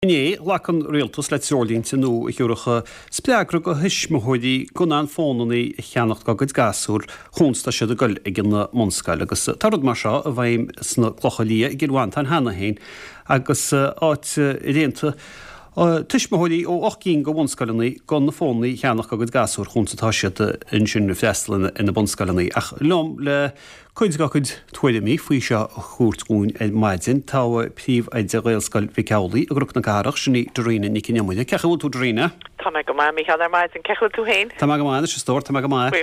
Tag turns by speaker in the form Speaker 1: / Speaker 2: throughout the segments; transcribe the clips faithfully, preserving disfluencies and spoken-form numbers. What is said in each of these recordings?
Speaker 1: Né lechan rialtas le teorlínta nó i dúracha spleagra go hisismthóidí gon an fónaí cheannacht go go gasúr chunsta siad a goil ag na mscail agus tarad mar seo a bhaim sna clochalí i gilhaint an hena hain agus áit réanta tuismthóidí ó ochcín go bhunscailnaí gon na fónaí cheannach go go gasúr chunsatá siad in sin freistal ina bhunscailnaí ach lom le Coid go chud tuaide mí faoi seo chuúirtún ag maidin tá príomh ag de réalscail fi ceolaí a grúch na garach sinní dorína ní cinnemuide. Cecha bhfuil tú dorína?
Speaker 2: Tá me go má mí cheann ar maidin cecha tú hain?
Speaker 1: Tá me go mána sé stór, tá me go má.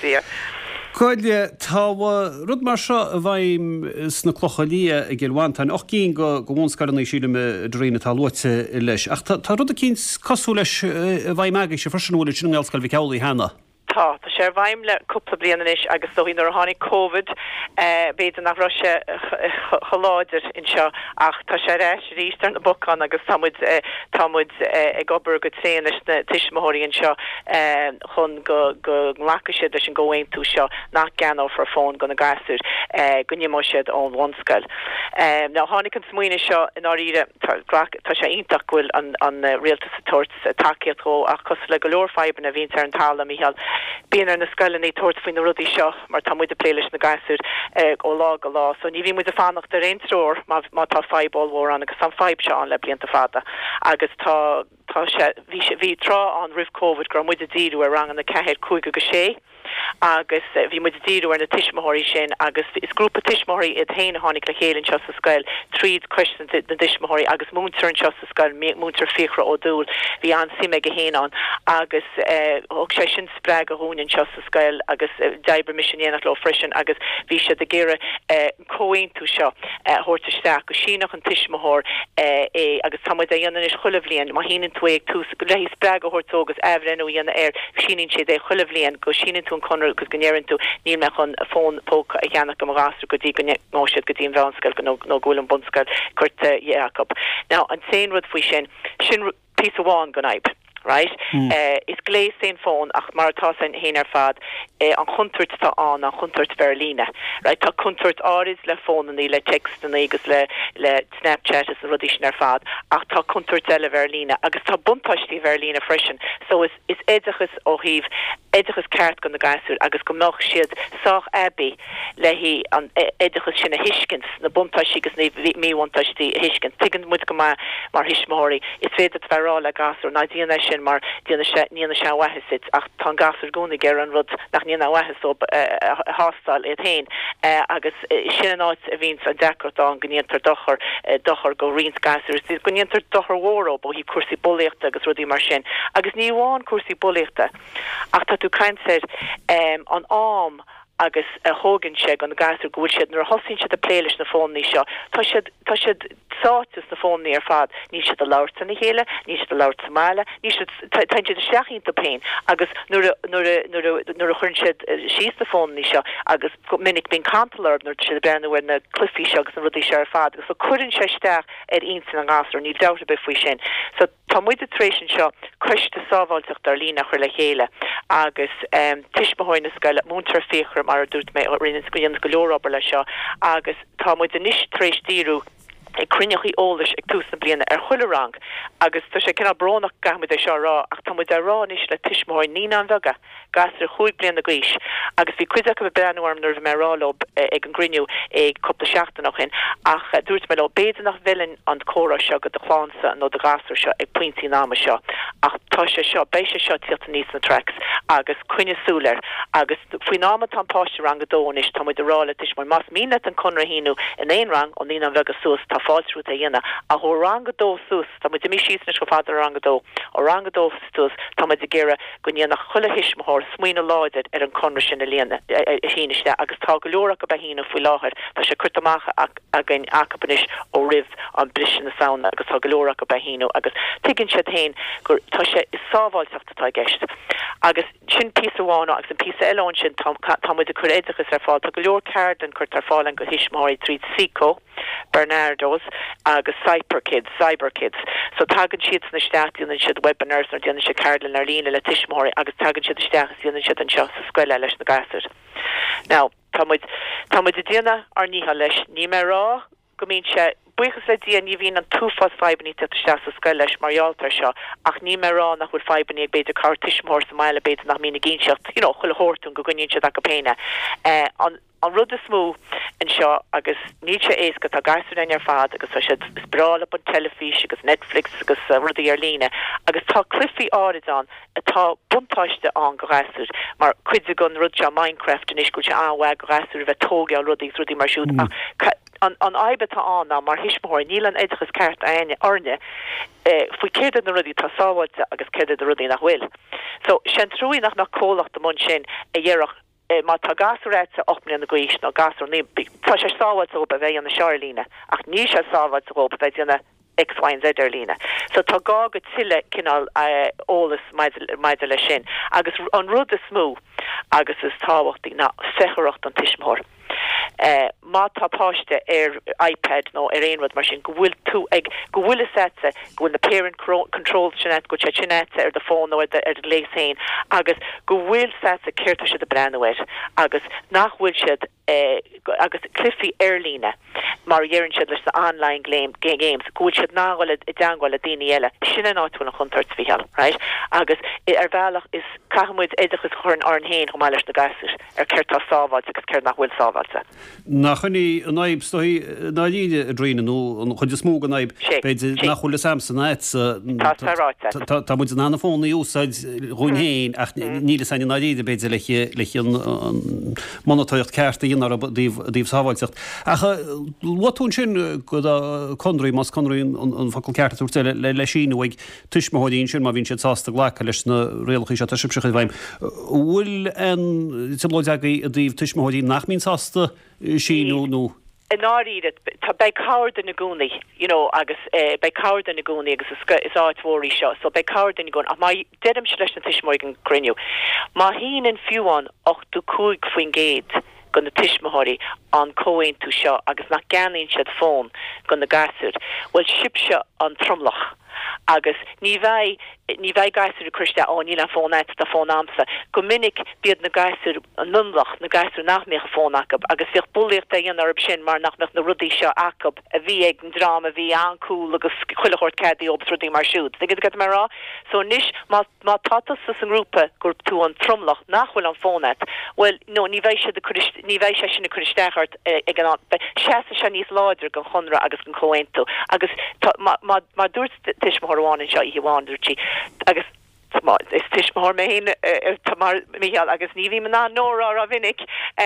Speaker 1: Coidle tá rud mar seo a bhaim sna clochalí a gilhaint an och cín go go bhunscailnaí síle me dorína tá luite leis. Ach tá rud a cín cosú leis a bhaim aige sé farsanúla sin an gáilscail fi ceolaí hena.
Speaker 2: Tá, tá sé bhaim le cúpla bliana is agus so hínar a tháinig Covid béidir nach Russia choláidir in seo ach tá sé réis rístar na bocán agus tamid tamid ag obair go tréan leis na tuismthirí in seo chun go go nglacha leis an ggóhain tú seo nach gan ó for fón go na gasúr go nimó siad ón bhunscail. Ná tháinig an smuoine seo in áíre tá sé ionach bhfuil an rialtas a tuairt takeíochtó ach cos le go leor feiban a bhíonn ar an tála mícheall Bíar na scailnaí tuairt faoin na rudí seo mar tá muid a plé leis na gasúr ó lá go lá, so ní bhí muid a fannacht ar aon tróir má tá feibbal mhór an agus an feib seo an le blianta fada agus tá tá sé bhí trá an rih Covid gur muid a díú ar rang an na cehéir cúige go sé agus bhí muid a díú ar na tuismthirí sin agus is grúpa tuismthirí i dhéana tháinig le chéann seo sa scail tríd question na tuismthirí agus múntar an seo sa scail múntar fichra ó dúil bhí an sime go héanán agus thug sé sin spreag a hún seo sa scail agus d'oibre misisinéanach le freisin agus bhí sé de géire cóhain tú seo thuirteteach go sinach an tuismthir é agus táid a dhéanaan is chuilehblionn má híanaan tú ag tú le hí spreag a thuirtógus ehrenú dhéanana air síonn siad é chuilehblionn go síonn tú conir gus gnéann tú níl me chun fón póca a cheannach go gasú go dtí go nóisiad go dtíon bhhanscail go nó ghúil an bunscail chuirte Jacob. Now an téin rud faoi sin sin pí amháin go naib. Right? Mm. Uh, is gléis sin fón ach mar tá sin héanaar fad uh, an chuntúirt tá an an chuntúirt Berlíne. Right? Tá chuntúirt áris le fónaí le text an agus le le Snapchat is rudí sin ar fad ach tá chuntúirt eile Berlíne agus tá buntáistí Berlíne freisin. So is is éidechas ó híh éidechas ceart go na gasúr agus go nach siad sách Abbey le hí an éidechas sin a hiiscint na buntáistí agus míhaintáistí hiiscint. Tuigeann muid go mar hisismthirí is féidir bharrá le gasúr ná díana sin mar díana níana se wahesit ach tá gasar gúna ggéir an rud nach níana wahas op hástal é tain agus sin an áit a víns an decart an gníantar dochar dochar go rins gasar is gníantar dochar hóró bo hí cuasí buléachta agus rudí mar sin agus ní bháin cuasí buléachta ach tá tú caint sé an am agus a hógan sé an gasar gohfuil siad nar hosín siad a pléiles na fónní seo tá siad tá siad sátas na fónní ar fad ní siad a láirta na chéile ní siad a láirt mála ní siad tain siad a seachín do pein agus nuair a churn siad síos na fónní seo agus minic bín cantalar nuair siad a beanúir na clufií seo agus na rudí sé ar fad agus so chuann sé steach ar insan an gasar ní dáta be faoi sin so tá muid a trééis seo chuiste sábháilteach dar lína chuir le chéile agus tuismthirí na scaile múntar féchar mar dút mé rinne scuan go leorrobar lei seo agus tá muid a níos trééis díú ag crinneachí ólas ag túsna bliana ar chuile rang agus tá sé cinna bránach gamuid é seo rá ach tá muid a ránis le tuismthirí ní an bhega gas ar chuig blian na gríis agus bhí cuiideach go breanúarm nuair bh merálob ag an grinniú ag cupta seachtainach in ach dúirt me le béidir nach bhilinn an córa seo go de chláánsa nó de gasar seo ag pointí náma seo ach tá sé seo béise seo tíalta níos na tracks agus cuine súler agus faoi náma tá páiste rang adónis tá muid a rála tuismthirí más míle an conra híú in éon rang ó ní an bhega sús tá fáilsrút a dhéana a ho rangadó sús tá muid mí síos go fád rangadó ó rangadó sús tá muid a ggéire go níana chuile hisismthir smuoine láidir ar an conra sin a líana híiste agus tá go leorach go behína faoi láthir tá sé chuirtamácha a gin acapanis ó rih an brisin na saona agus tá go leorach go behíú agus tuigann sé tain gur tá sé is sábháilteachta tá gceist agus sin pí amháin agus an pí eileáin sin tá muid a chuir éidechas ar fáil tá go leor ceard an chuirt ar fáil an go hisismthirí tríd Sico Bernardo's agus Cyber Kids, Cyber Kids. So tagan siad na státíún siad webinars ar déanana sé Carolyn ar lína le tuismthirí agus tagan siad isteachas déanana siad an seo sa scoile leis na gasar. Now, tá muid tá muid a déana ar níha leis ní mé rá go mín sé buchas le dí ní hín an túfas febanní te se sa scoil leis maraltar seo ach ní merá nach bhfuil febanní ag beidir cartismór sa meile beidir nach mína ginsecht you know chuil hortún go gunnín se a go péine uh, an an rud is smó in seo agus níse éca tá gasú in ar fad agus se sprála an telefís agus Netflix agus uh, rudí ar líne agus tá cliffi áidan atá buntáiste an go gasú mar cuide gon rud se Minecraft in iscoil se anhha go gasú bheith tóga rudí rudí mar siút mm. an an aibetá anna mar hismór níl an éidechas ceart aine orne uh, faoi céad na rudí tá sáhaide agus céad a rudí nach bhfuil so sin trúí nach nach cólacht do mun sin a dhéireach má tá gasúréite ochmlí an na gcuis nó gasú ní tá sé sáhaid ó bheith an na seirlíne ach ní sé sáhaid ó bheith anna X Y Z ar lína. So tá gá go tiile cinál ólas maidide le sin agus an rud is smó agus is táhachttaí na secharocht an tiismór. Uh, má tápáiste ar iPad nó ar éonrad mar sin go bhfuil tú ag go bhfuil sete go bhfuil na parent control sinnet go te sinnet ar de fón nó ar de léisféin agus go bhfuil sete ceirta siad a breanhir agus nach bhfuil siad uh, agus cliffi airlíne mar dhéann siad leis na online game, games go bhfuil siad náhfuil i deanghil a daine eile sinna náúil an chuntart fihall right agus ar bhealach is caihamid éidechas chun ar an héin chum leis na gasir ar ceirtá sábhaid agus ceir nach bhfuil sábhailta.
Speaker 1: Nach chuní an naib stoi náide a dríine nó an chuide smóg an naib beidir nach chuile Samson net tá mu an anna fónna úsáid chuin héin ach níle sein náide beidir leiche leiche an monotocht ceirta dionar díobh sábhailteach. Acha watún sin go conraí mas conraí an focail ceirta úirteile le le sin ag tuismóidín sin má bhín sé tásta ghlacha leis na réalchaí se sibsecha bhaim. Bhfuil an tiblóideagaí a díobh tuismóidí nach mín sásta síú nó
Speaker 2: an áíad tá bei cáir den na gúnaí you know agus uh, bei cáir den na gúnaí agus is áitvóí seo so bei cáir den na gún a mai deadam se leis na tiismóid an griniú má hín in fiúán och tú cúig faoin géad gon na tiismóirí an cóin tú seo agus nach ganín siad fón gon na gasúd well sib se an tromlach agus ní bheith ní bheith gaiisir a chuiste ó níl an fónnet de fón amsa go minic bead na gaiisir an nunlach na gaiisir nachmeach fónacab agus bhíoh buíocht a dhéana arb sin mar nachmeach na rudí seo acab a bhí ag an drama bhí ancúil agus chuilechort cadí ob rudí mar siúd. Nig go mar rá so níis má tátas sa an grúpa gur tú an tromlach nachhfuil an fónnet well no ní bheith se ní bheith se sin na chuisteart ag an se se níos láidir go chunra agus an chohaintú agus má dúirt tiismóráin seo i bháinúirtí agus is tiismór mé hén tamar Michael agus ní bhí man ná nórá a vinnig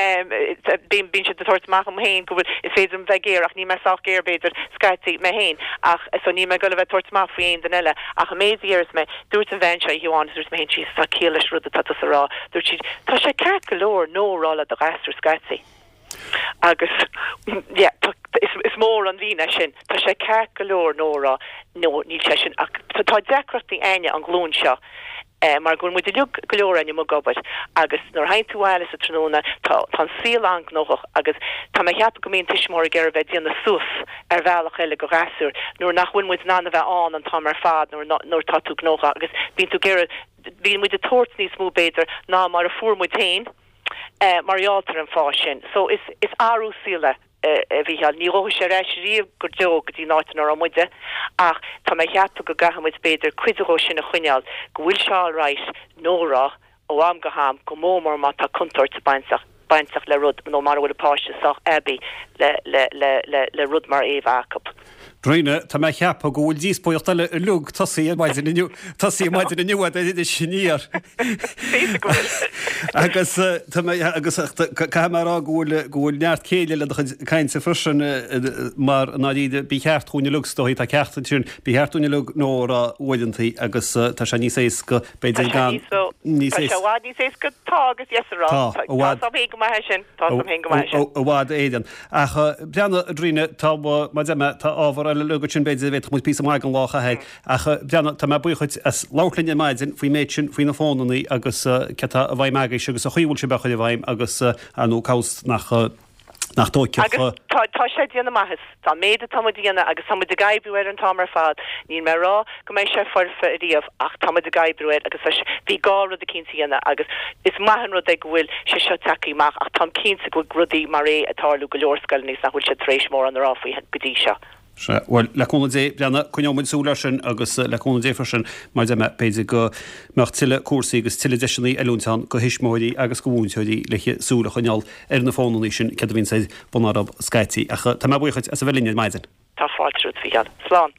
Speaker 2: bín bín se de tuairtach am héin go is féidir an bheith géir ach ní mar sách géir beidir scaití mé héin ach so ní me go bheith tuairtach faoin den eile ach a méíirs me dúirt an bhain se hiáin dúirt mé hén sí sa céiles rud a tata sa rá dúirt si tá sé ceir go leor nórála a gasú scaití. agus yeah, is, is mór an bhína sin tá sé ceir go leor nóra nó níl sé sin ach tá decrochttaí aine an glún seo eh, mar gur muid lug go leor aine mo gobad agus nór hain túhile sa tróna tá tá sílang nóch agus tá me cheap go míon tiismór ggéir bheith díanana sús ar bhealach eile go gasúr nuair nachhuiin muid nána bheith an an tá mar fad nóir táú nócha agus bín tú géir bíon muid a toirt níos mú beidir ná mar a fuór muid tain Uh, marialtar an fásin. So is is áú síle bhí uh, ní ó sé rééis riomh gur deog go dtí náitan ar muide ach tá mé cheappa go gahamid beidir cuiidiró sin na chuineal go bhfuil seáráis nórá ó am go ham go mómór má tá contúirt baintach baintach le rud nó mar bhfuil apáisteach ebí le le le le le rud mar éh acap.
Speaker 1: Dríine tá me cheappa go bhfuil díos poíocht le lug tasí maidid inniu tasí maidid inniu a idir siníar. Agus agus caimrá gúil gúil neart céile le caiin sa frisin mar náíide bí cheartúine lugstóí tá ceartún bí cheartúine lug nóra uidantaí agus tá sé níos ééis go beidir gan níos
Speaker 2: ééis go tá agus yes rá tá hé go mai sin tá hé go mai sin.
Speaker 1: Ó bhád éidan. Acha breanna dríine tá mai tá ábhar le lugur sin beidir bheit mu pí mai an lácha heig acha breanna tá me buchuid as lálinne maidin faoi méid sin faoin na fónaí agus ceta a bhaid meagaí agus a chuúil se becha bhaim agus anú cás nach nach dóice
Speaker 2: tá sé díanana maithas tá méad tá díanana agus tá de gaibbrúir an tamar fad ní me rá go méid sé forfa a díomh ach tá de gaibbrúir agus bhí gára a cinsaíanana agus is maihan rud ag bhfuil sé seo takeíach ach tá cinsa go grudí mar ré atáú go leorscail níos nach bhfuil sé trééis mór an ráfaí godí seo.
Speaker 1: Well leúna dé brena chuneid súla sin agus leúna défar sin mar de peidir go mecht tiile cuasaí agus tiile deisinaí eúnán go hisismóí agus go bhúnteí leiche súla chuneall ar na fónaí sin ce vín sé bunarab Skytí a tá buchaid a bhilíine maidin.
Speaker 2: Tá fáiltrút fi Slán.